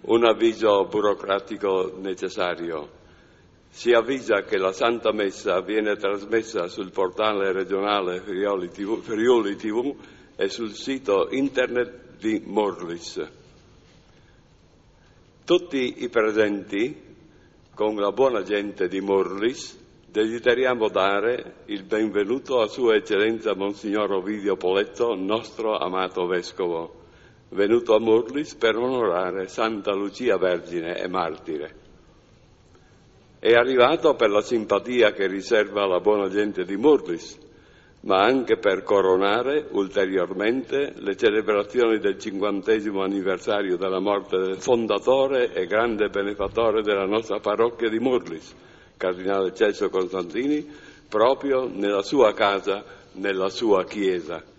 Un avviso burocratico necessario. Si avvisa che la Santa Messa viene trasmessa sul portale regionale Friuli TV e sul sito internet di Morlis. Tutti i presenti, con la buona gente di Morlis, desideriamo dare il benvenuto a Sua Eccellenza Monsignor Ovidio Poletto, nostro amato Vescovo, venuto a Morlis per onorare Santa Lucia Vergine e Martire. È arrivato per la simpatia che riserva la buona gente di Morlis, ma anche per coronare ulteriormente le celebrazioni del 50° anniversario della morte del fondatore e grande benefattore della nostra parrocchia di Morlis, Cardinale Celso Costantini, proprio nella sua casa, nella sua chiesa.